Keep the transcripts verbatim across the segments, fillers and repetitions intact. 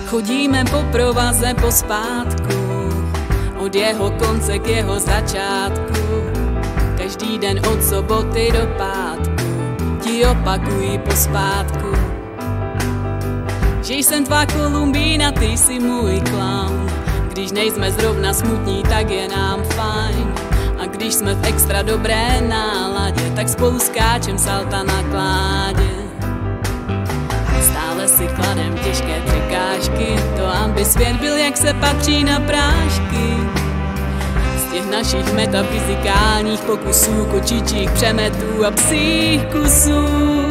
Chodíme po provaze pospátku, od jeho konce k jeho začátku. Každý den od soboty do pátku ti opakuji pospátku, že jsem tvá Kolumbína, ty jsi můj clown. Když nejsme zrovna smutní, tak je nám fajn. A když jsme v extra dobré náladě, tak spolu skáčem salta na kládě. Stále si kladem těžké překážky, to aby svět byl, jak se patří, na prášky. Z těch našich metafyzikálních pokusů, kočičích přemetů a psích kusů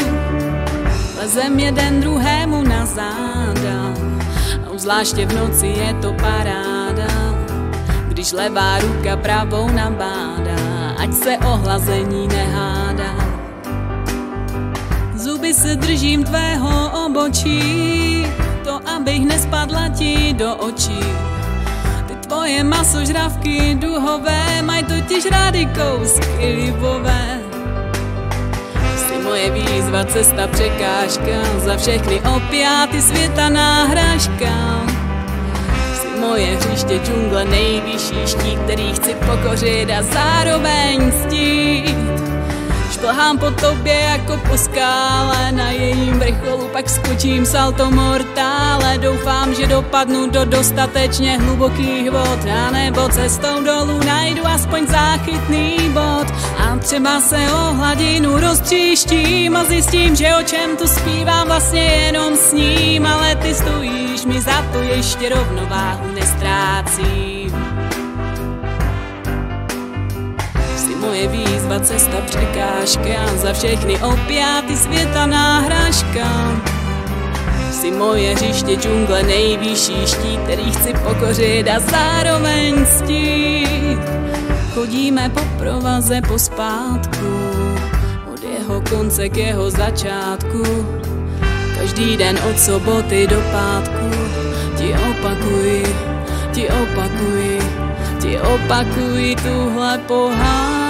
lezem jeden druhému na záda, a zvláště v noci je to paráda, když levá ruka pravou nabádá, ať se o hlazení nehádá. Zuby se držím tvého obočí, to abych nespadla ti do očí. Ty tvoje masožravky duhové mají totiž rády kousky libové. Jsi moje výzva, cesta, překážka, za všechny opiáty světa náhražka. Jsi moje hřiště, džungle, nejvyšší štít, který chci pokořit a zároveň ctít. Šplhám po tobě jako po skále, na jejím vrcholu pak skočím salto mortále. Doufám, že dopadnu do dostatečně hlubokých vod, a nebo cestou dolů najdu aspoň záchytný bod. A třeba se o hladinu roztříštím a zjistím, že o čem tu zpívám vlastně jenom sním. Ale ty stojíš mi za to, ještě rovnováhu nestrácím. Moje výzva, cesta, překážka, za všechny opiáty světa náhražka. Jsi moje hřiště, džungle, nejvyšší štít, který chci pokořit a zároveň ctít. Chodíme po provaze pospátku, od jeho konce k jeho začátku. Každý den od soboty do pátku ti opakuji, ti opakuji, ti opakuji tuhle pohádku.